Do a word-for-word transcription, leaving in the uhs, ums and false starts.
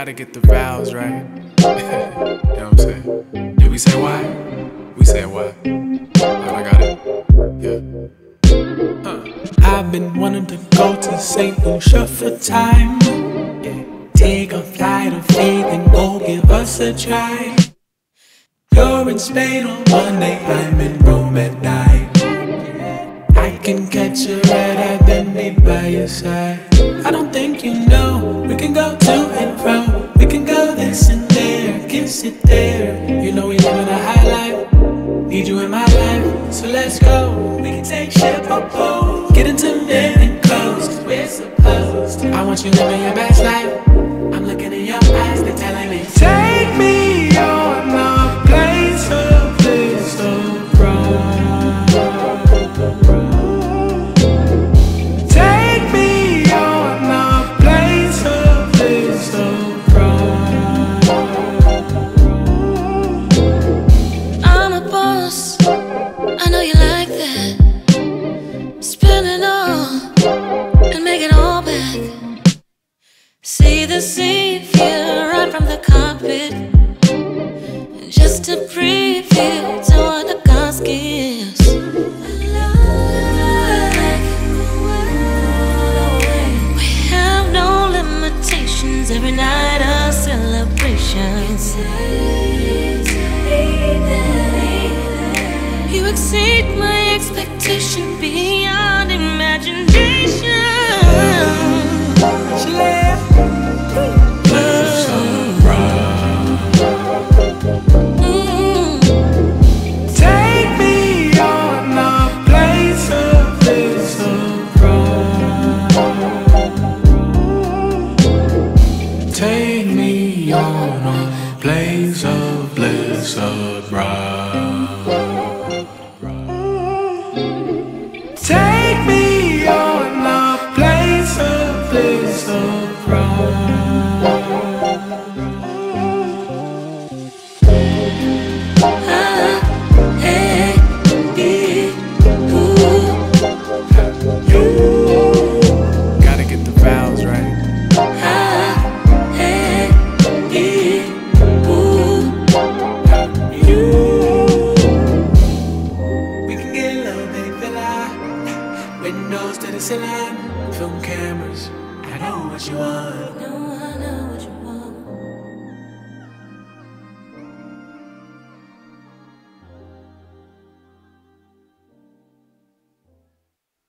Gotta get the vowels right. You know what I'm saying? Did we say why? We said why. Oh, I got it. Yeah. Huh. I've been wanting to go to Saint Lucia for time. Yeah. Take a flight of faith and go give us a try. You're in Spain on Monday, I'm in Rome at night. I can catch a red identity by your side. I don't think you know, we can go to and fro. We can go this and there, kiss it there. You know we living a high life, need you in my life. So let's go, we can take ship or boat. Get intimate and close, cause we're supposed. I want you living your best life. I'm looking in your eyes, they're telling me, take me on a place of bliss of pride. See the sea view right from the cockpit, just to preview to what the gods gives. We have no limitations, every night a celebration. You exceed my expectation beyond imagination. Take me on a place of bliss abroad. Take me on a place of bliss abroad. Gotta get the vowels right. Windows to the ceiling, film cameras, I know what you want.